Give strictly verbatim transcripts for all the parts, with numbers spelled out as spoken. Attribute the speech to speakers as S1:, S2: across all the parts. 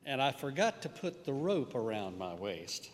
S1: and I forgot to put the rope around my waist,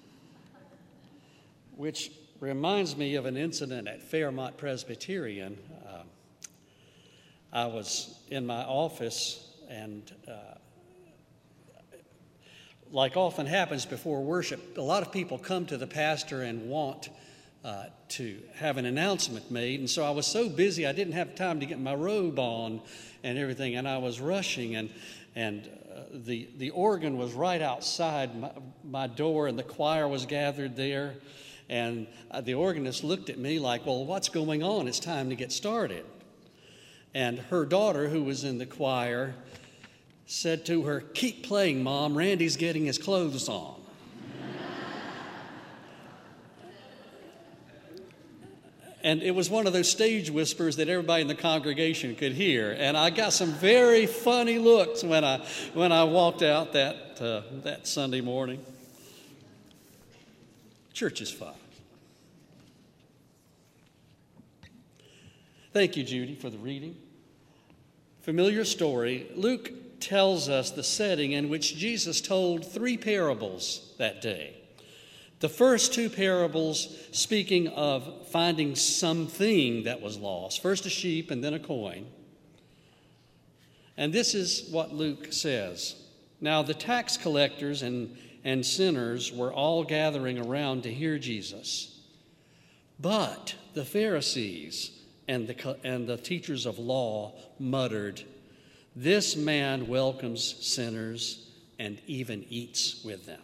S1: which reminds me of an incident at Fairmont Presbyterian. Uh, I was in my office, and uh, like often happens before worship, a lot of people come to the pastor and want uh, to have an announcement made. And so I was so busy, I didn't have time to get my robe on and everything, and I was rushing, and and uh, the, the organ was right outside my, my door, and the choir was gathered there. And uh, the organist looked at me like, well, what's going on? It's time to get started. And her daughter, who was in the choir, said to her, "Keep playing, Mom. Randy's getting his clothes on." And it was one of those stage whispers that everybody in the congregation could hear. And I got some very funny looks when I when I walked out that uh, that Sunday morning. Church is fun. Thank you, Judy, for the reading. Familiar story. Luke tells us the setting in which Jesus told three parables that day. The first two parables speaking of finding something that was lost. First a sheep and then a coin. And this is what Luke says. Now the tax collectors and, and sinners were all gathering around to hear Jesus. But the Pharisees and the, and the teachers of law muttered, "This man welcomes sinners and even eats with them."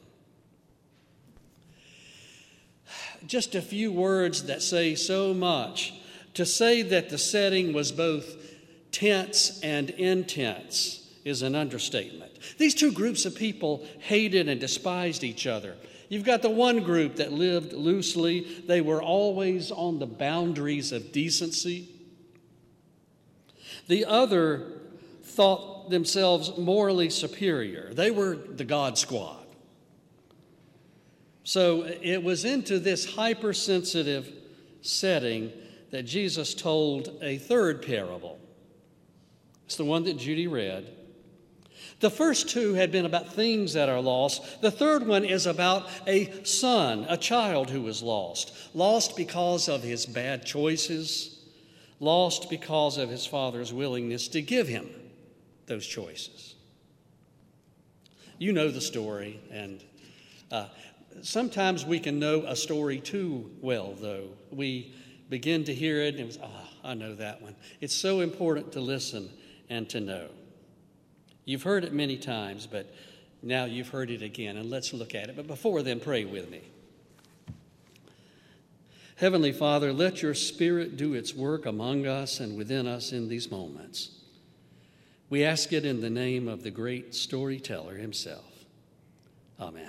S1: Just a few words that say so much. To say that the setting was both tense and intense is an understatement. These two groups of people hated and despised each other. You've got the one group that lived loosely. They were always on the boundaries of decency. The other thought themselves morally superior. They were the God Squad. So it was into this hypersensitive setting that Jesus told a third parable. It's the one that Judy read. The first two had been about things that are lost. The third one is about a son, a child who was lost. Lost because of his bad choices. Lost because of his father's willingness to give him those choices. You know the story, and uh, sometimes we can know a story too well, though. We begin to hear it, and ah, oh, I know that one. It's so important to listen and to know. You've heard it many times, but now you've heard it again, and let's look at it. But before then, pray with me. Heavenly Father, let your Spirit do its work among us and within us in these moments. We ask it in the name of the great storyteller himself. Amen.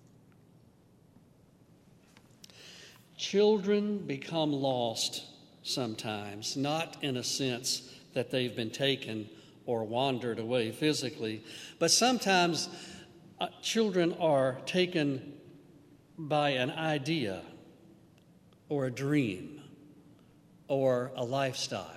S1: Children become lost sometimes, not in a sense that they've been taken or wandered away physically, but sometimes uh, children are taken by an idea or a dream or a lifestyle.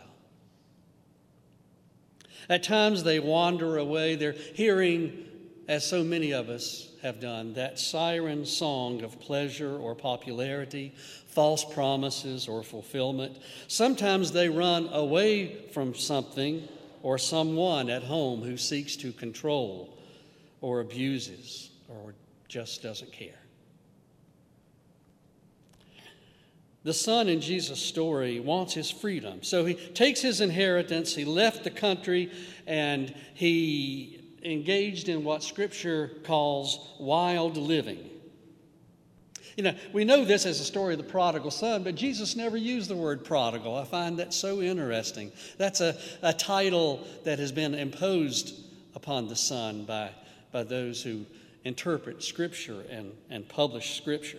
S1: At times they wander away. They're hearing, as so many of us have done, that siren song of pleasure or popularity, false promises or fulfillment. Sometimes they run away from something or someone at home who seeks to control or abuses or just doesn't care. The son in Jesus' story wants his freedom. So he takes his inheritance, he left the country, and he engaged in what Scripture calls wild living. You know, we know this as a story of the prodigal son, but Jesus never used the word prodigal. I find that so interesting. That's a, a title that has been imposed upon the son by, by those who interpret Scripture and, and publish Scripture.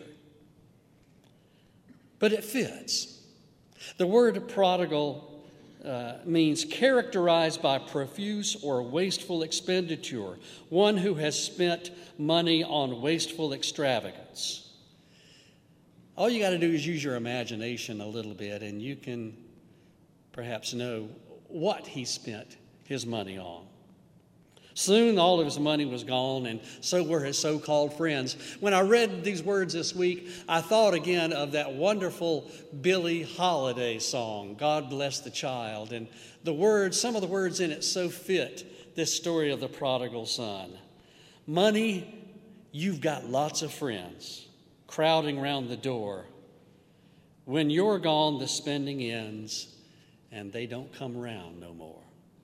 S1: But it fits. The word prodigal uh, means characterized by profuse or wasteful expenditure, one who has spent money on wasteful extravagance. All you got to do is use your imagination a little bit, and you can perhaps know what he spent his money on. Soon all of his money was gone, and so were his so-called friends. When I read these words this week, I thought again of that wonderful Billie Holiday song, God Bless the Child. And the words, some of the words in it so fit this story of the prodigal son. Money, you've got lots of friends crowding around the door. When you're gone, the spending ends, and they don't come around no more.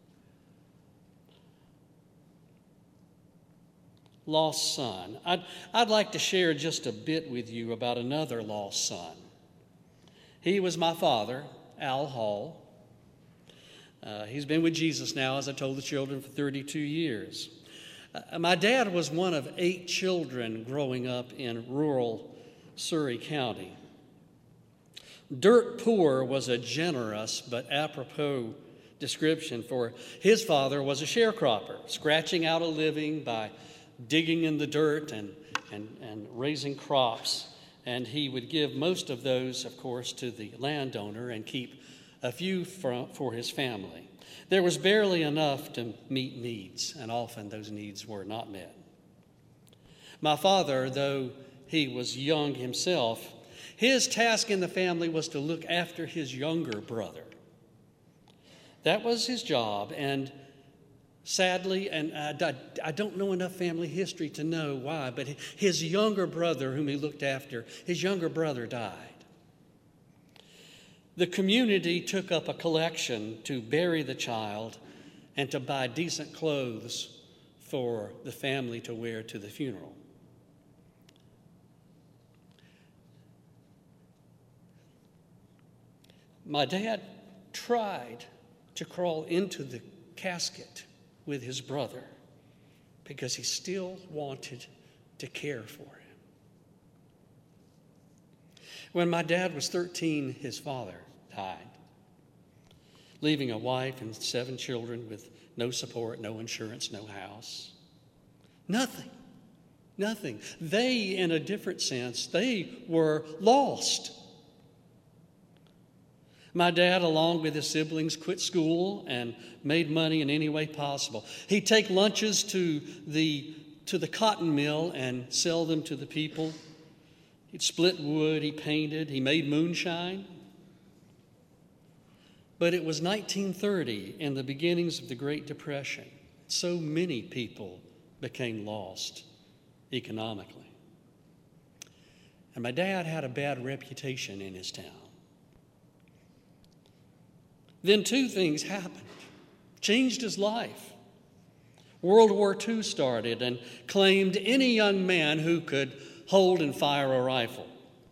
S1: Lost son. I'd, I'd like to share just a bit with you about another lost son. He was my father, Al Hall. Uh, he's been with Jesus now, as I told the children, for thirty-two years. Uh, my dad was one of eight children growing up in rural Surrey County. Dirt poor was a generous but apropos description, for his father was a sharecropper, scratching out a living by digging in the dirt and, and, and raising crops. And he would give most of those, of course, to the landowner and keep a few for, for his family. There was barely enough to meet needs, and often those needs were not met. My father, though he was young himself, his task in the family was to look after his younger brother. That was his job, and sadly, and I, I don't know enough family history to know why, but his younger brother, whom he looked after, his younger brother died. The community took up a collection to bury the child and to buy decent clothes for the family to wear to the funeral. My dad tried to crawl into the casket with his brother because he still wanted to care for him. When my dad was thirteen, his father died, leaving a wife and seven children with no support, no insurance, no house. Nothing, nothing. They, in a different sense, they were lost. My dad, along with his siblings, quit school and made money in any way possible. He'd take lunches to the, to the cotton mill and sell them to the people. He'd split wood, he painted, he made moonshine. But it was nineteen thirty and the beginnings of the Great Depression. So many people became lost economically. And my dad had a bad reputation in his town. Then two things happened, changed his life. World War Two started and claimed any young man who could hold and fire a rifle.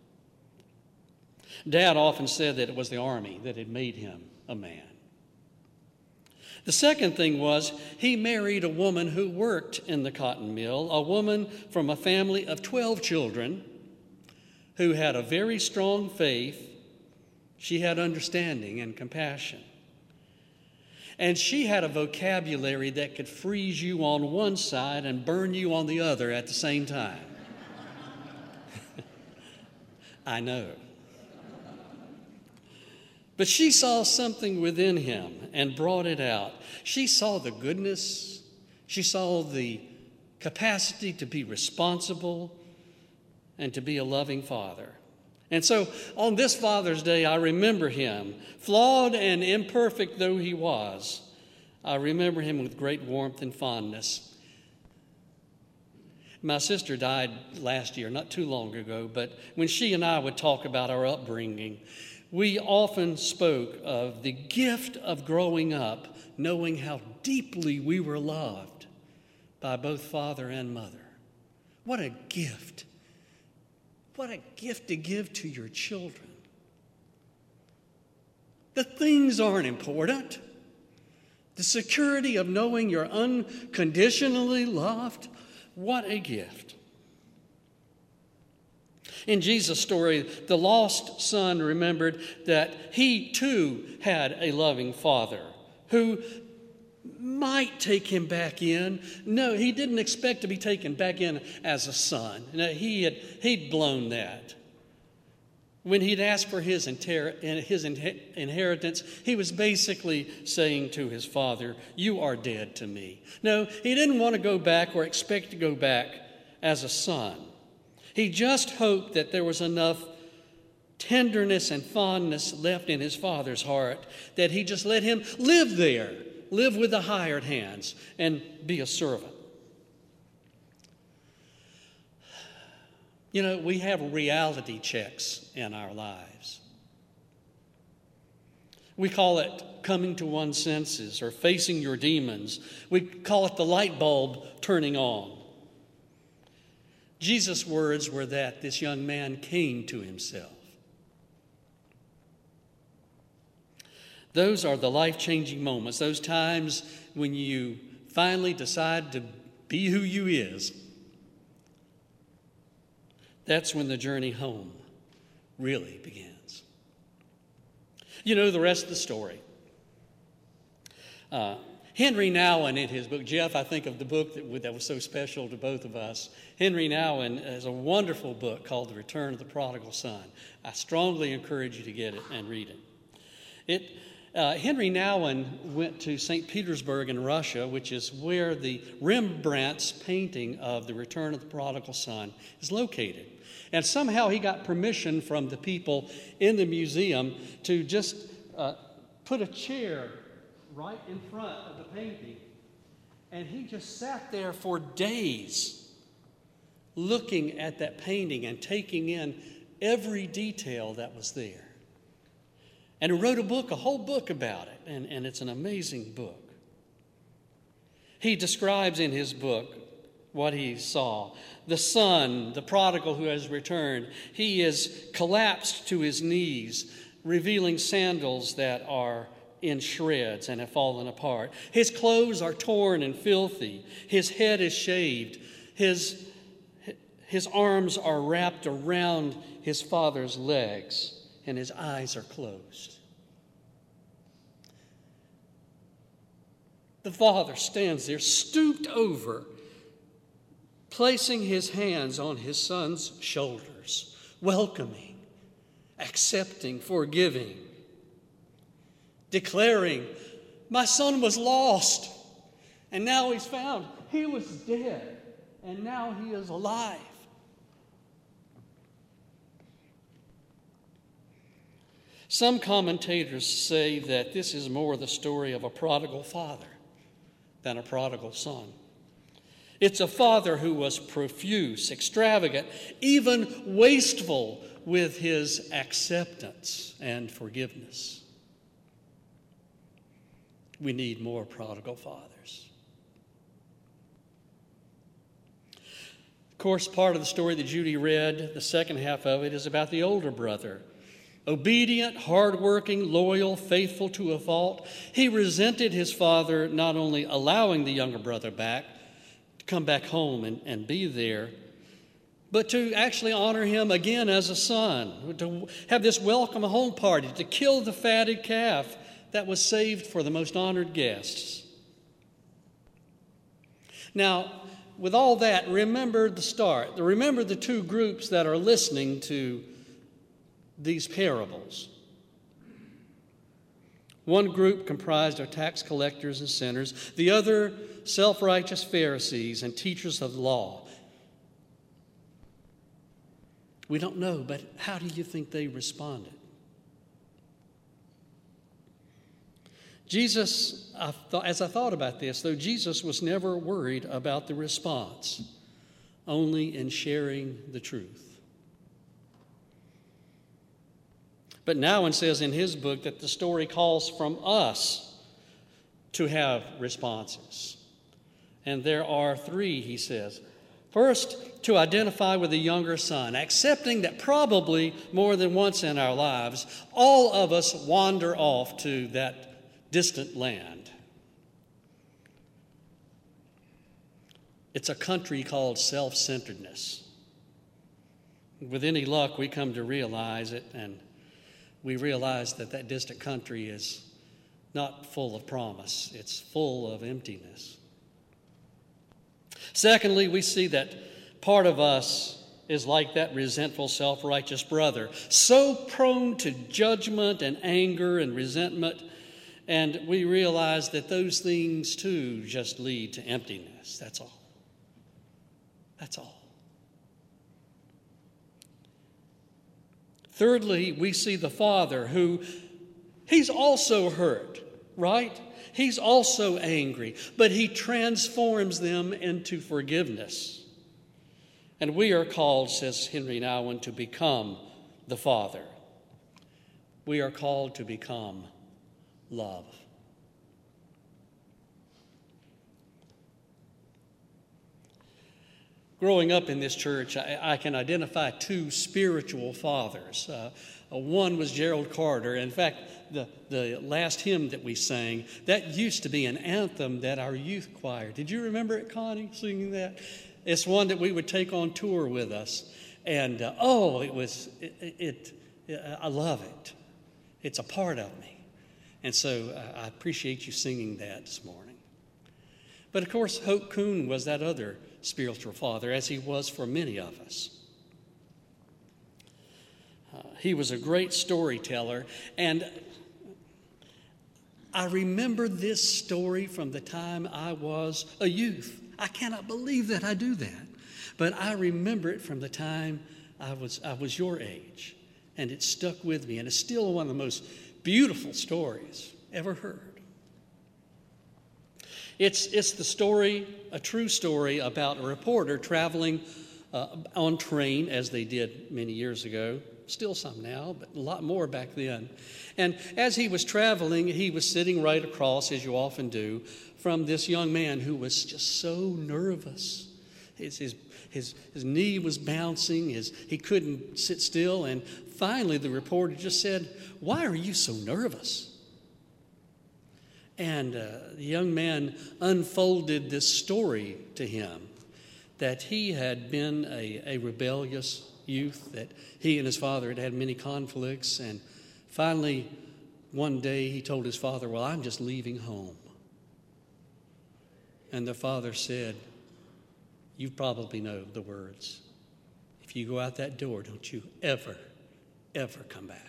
S1: Dad often said that it was the Army that had made him a man. The second thing was he married a woman who worked in the cotton mill, a woman from a family of twelve children who had a very strong faith. She had understanding and compassion. And she had a vocabulary that could freeze you on one side and burn you on the other at the same time. I know. But she saw something within him and brought it out. She saw the goodness. She saw the capacity to be responsible and to be a loving father. And so on this Father's Day, I remember him, flawed and imperfect though he was. I remember him with great warmth and fondness. My sister died last year, not too long ago, but when she and I would talk about our upbringing, we often spoke of the gift of growing up, knowing how deeply we were loved by both father and mother. What a gift. What a gift to give to your children. The things aren't important. The security of knowing you're unconditionally loved, what a gift. In Jesus' story, the lost son remembered that he too had a loving father who might take him back in. No, he didn't expect to be taken back in as a son. No, he had, he'd blown that. When he'd asked for his, inter- his inheritance, he was basically saying to his father, "You are dead to me." No, he didn't want to go back or expect to go back as a son. He just hoped that there was enough tenderness and fondness left in his father's heart that he just let him live there, live with the hired hands, and be a servant. You know, we have reality checks in our lives. We call it coming to one's senses or facing your demons. We call it the light bulb turning on. Jesus' words were that this young man came to himself. Those are the life-changing moments, those times when you finally decide to be who you is. That's when the journey home really begins. You know the rest of the story. Uh, Henry Nouwen, in his book, Jeff, I think of the book that, that was so special to both of us. Henry Nouwen has a wonderful book called The Return of the Prodigal Son. I strongly encourage you to get it and read it. It uh, Henry Nouwen went to Saint Petersburg in Russia, which is where the Rembrandt's painting of The Return of the Prodigal Son is located. And somehow he got permission from the people in the museum to just uh, put a chair right in front of the painting. And he just sat there for days looking at that painting and taking in every detail that was there. And he wrote a book, a whole book about it, and, and it's an amazing book. He describes in his book what he saw. The son, the prodigal who has returned, he is collapsed to his knees, revealing sandals that are in shreds and have fallen apart. His clothes are torn and filthy. His head is shaved. His, his arms are wrapped around his father's legs, and his eyes are closed. The father stands there, stooped over, placing his hands on his son's shoulders, welcoming, accepting, forgiving, declaring, "My son was lost, and now he's found. He was dead, and now he is alive." Some commentators say that this is more the story of a prodigal father than a prodigal son. It's a father who was profuse, extravagant, even wasteful with his acceptance and forgiveness. We need more prodigal fathers. Of course, part of the story that Judy read, the second half of it, is about the older brother. Obedient, hardworking, loyal, faithful to a fault, he resented his father not only allowing the younger brother back, to come back home and, and be there, but to actually honor him again as a son, to have this welcome home party, to kill the fatted calf that was saved for the most honored guests. Now, with all that, remember the start. Remember the two groups that are listening to these parables. One group comprised of tax collectors and sinners, the other self-righteous Pharisees and teachers of the law. We don't know, but how do you think they responded? Jesus, I thought, as I thought about this, though, Jesus was never worried about the response, only in sharing the truth. But Nouwen says in his book that the story calls from us to have responses. And there are three, he says. First, to identify with the younger son, accepting that probably more than once in our lives, all of us wander off to that distant land. It's a country called self-centeredness. With any luck, we come to realize it, and we realize that that distant country is not full of promise. It's full of emptiness. Secondly, we see that part of us is like that resentful, self-righteous brother, so prone to judgment and anger and resentment, and we realize that those things too just lead to emptiness. That's all. That's all. Thirdly, we see the father who, he's also hurt, right? He's also angry, but he transforms them into forgiveness. And we are called, says Henry Nouwen, to become the Father. We are called to become love. Growing up in this church, I, I can identify two spiritual fathers. Uh, one was Gerald Carter. In fact, the, the last hymn that we sang, that used to be an anthem that our youth choir, did you remember it, Connie, singing that? It's one that we would take on tour with us. And, uh, oh, it was, it, it, it, I love it. It's a part of me. And so uh, I appreciate you singing that this morning. But, of course, Hope Kuhn was that other spiritual father, as he was for many of us. Uh, he was a great storyteller, and I remember this story from the time I was a youth. I cannot believe that I do that, but I remember it from the time I was I was your age, and it stuck with me, and it's still one of the most beautiful stories ever heard. It's it's the story, a true story about a reporter traveling uh, on train, as they did many years ago. Still some now, but a lot more back then. And as he was traveling, he was sitting right across, as you often do, from this young man who was just so nervous. His, his, his, his knee was bouncing. His, he couldn't sit still. And finally, the reporter just said, "Why are you so nervous?" And uh, the young man unfolded this story to him, that he had been a, a rebellious youth, that he and his father had had many conflicts, and finally one day he told his father, "Well, I'm just leaving home." And the father said, "You probably know the words. If you go out that door, don't you ever, ever come back."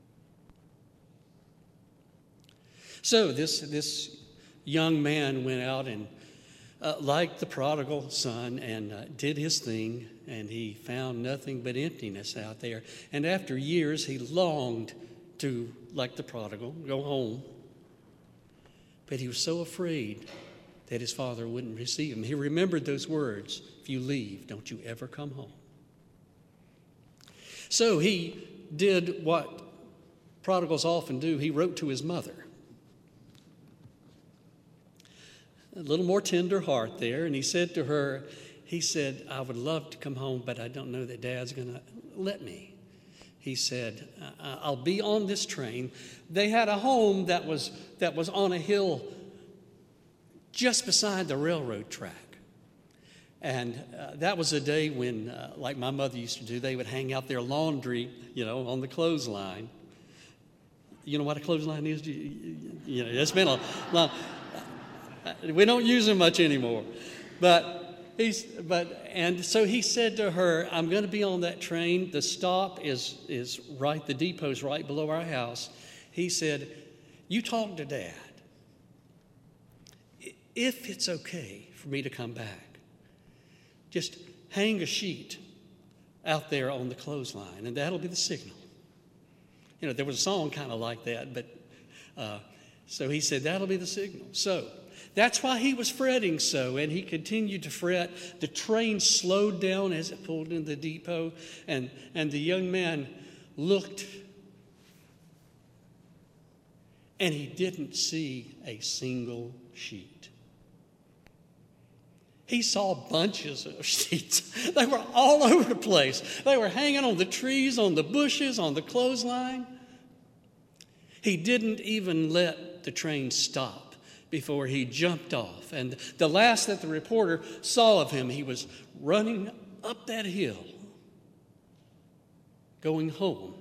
S1: So this, this young man went out and Uh, like the prodigal son, and uh, did his thing, and he found nothing but emptiness out there. And after years, he longed to, like the prodigal, go home. But he was so afraid that his father wouldn't receive him. He remembered those words, "If you leave, don't you ever come home." So he did what prodigals often do. He wrote to his mother. A little more tender heart there, and he said to her, he said, "I would love to come home, but I don't know that Dad's going to let me." He said, "I'll be on this train." They had a home that was that was on a hill just beside the railroad track. And uh, that was a day when, uh, like my mother used to do, they would hang out their laundry, you know, on the clothesline. You know what a clothesline is? You, you know, it's been a long... We don't use them much anymore. But he's but and so he said to her, "I'm going to be on that train. The stop is is right, the depot's right below our house." He said, "You talk to Dad. If it's okay for me to come back, just hang a sheet out there on the clothesline, and that'll be the signal." You know, there was a song kind of like that, but uh, so he said, "That'll be the signal." So that's why he was fretting so, and he continued to fret. The train slowed down as it pulled into the depot, and, and the young man looked, and he didn't see a single sheet. He saw bunches of sheets. They were all over the place. They were hanging on the trees, on the bushes, on the clothesline. He didn't even let the train stop before he jumped off. And the last that the reporter saw of him, he was running up that hill, going home.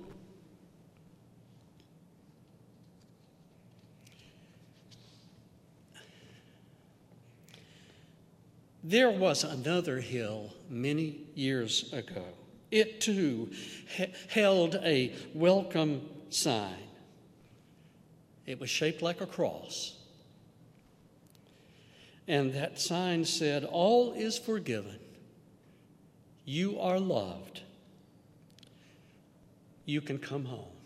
S1: There was another hill many years ago It too he- held a welcome sign. It was shaped like a cross. And that sign said, "All is forgiven. You are loved. You can come home."